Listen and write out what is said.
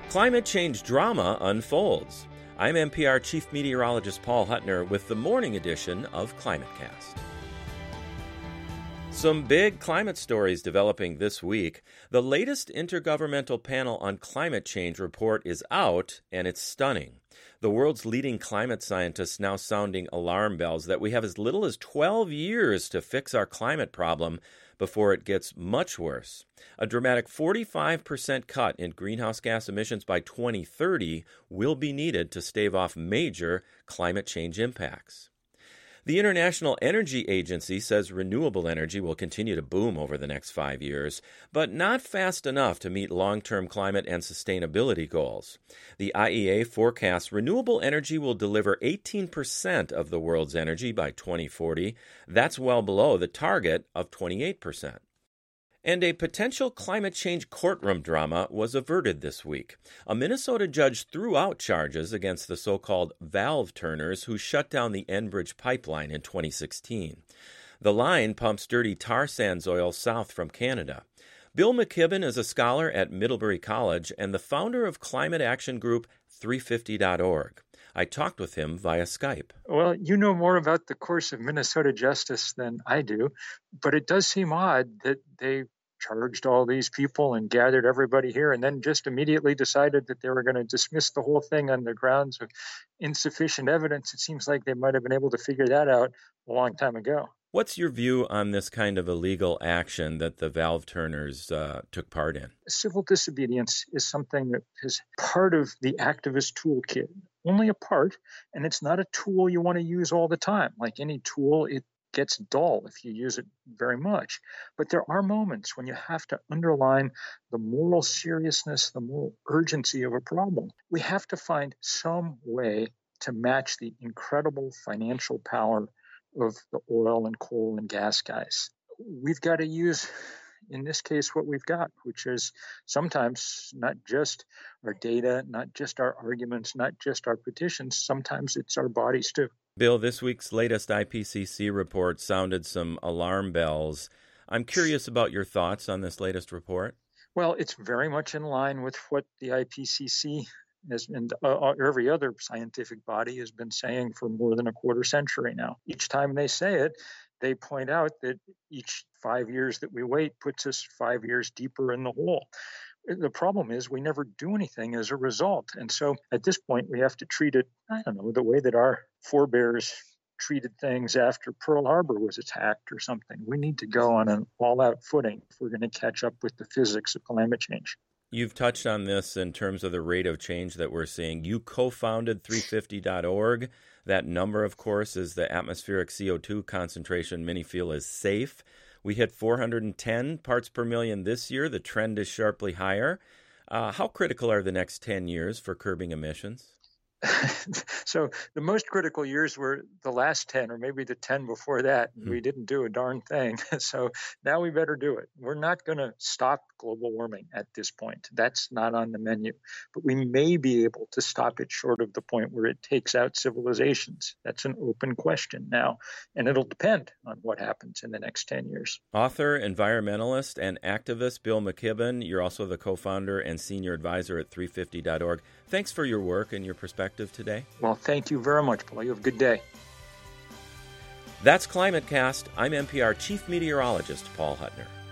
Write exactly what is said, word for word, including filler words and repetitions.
Climate change drama unfolds. I'm N P R Chief Meteorologist Paul Huttner with the morning edition of ClimateCast. Some big climate stories developing this week. The latest Intergovernmental Panel on Climate Change report is out, and it's stunning. The world's leading climate scientists now sounding alarm bells that we have as little as twelve years to fix our climate problem before it gets much worse. A dramatic forty-five percent cut in greenhouse gas emissions by twenty thirty will be needed to stave off major climate change impacts. The International Energy Agency says renewable energy will continue to boom over the next five years, but not fast enough to meet long-term climate and sustainability goals. The I E A forecasts renewable energy will deliver eighteen percent of the world's energy by twenty forty. That's well below the target of twenty-eight percent. And a potential climate change courtroom drama was averted this week. A Minnesota judge threw out charges against the so-called valve turners who shut down the Enbridge pipeline in twenty sixteen. The line pumps dirty tar sands oil south from Canada. Bill McKibben is a scholar at Middlebury College and the founder of climate action group three fifty dot org. I talked with him via Skype. Well, you know more about the course of Minnesota justice than I do, but it does seem odd that they charged all these people and gathered everybody here and then just immediately decided that they were going to dismiss the whole thing on the grounds of insufficient evidence. It seems like they might have been able to figure that out a long time ago. What's your view on this kind of illegal action that the valve turners uh, took part in? Civil disobedience is something that is part of the activist toolkit, only a part, and it's not a tool you want to use all the time. Like any tool, it gets dull if you use it very much. But there are moments when you have to underline the moral seriousness, the moral urgency of a problem. We have to find some way to match the incredible financial power of the oil and coal and gas guys. We've got to use, in this case, what we've got, which is sometimes not just our data, not just our arguments, not just our petitions. Sometimes it's our bodies too. Bill, this week's latest I P C C report sounded some alarm bells. I'm curious about your thoughts on this latest report. Well, it's very much in line with what the I P C C has, and uh, every other scientific body has been saying for more than a quarter century now. Each time they say it, they point out that each five years that we wait puts us five years deeper in the hole. The problem is we never do anything as a result. And so at this point, we have to treat it, I don't know, the way that our forebears treated things after Pearl Harbor was attacked or something. We need to go on an all-out footing if we're going to catch up with the physics of climate change. You've touched on this in terms of the rate of change that we're seeing. You co-founded three fifty dot org. That number, of course, is the atmospheric C O two concentration many feel is safe. We hit four hundred ten parts per million this year. The trend is sharply higher. Uh, how critical are the next ten years for curbing emissions? So the most critical years were the last ten, or maybe the ten before that. Mm-hmm. We didn't do a darn thing. So now we better do it. We're not going to stop global warming at this point. That's not on the menu. But we may be able to stop it short of the point where it takes out civilizations. That's an open question now. And it'll depend on what happens in the next ten years. Author, environmentalist, and activist Bill McKibben. You're also the co-founder and senior advisor at three fifty dot org. Thanks for your work and your perspective today. Well, thank you very much, Paul. You have a good day. That's ClimateCast. I'm N P R Chief Meteorologist Paul Huttner.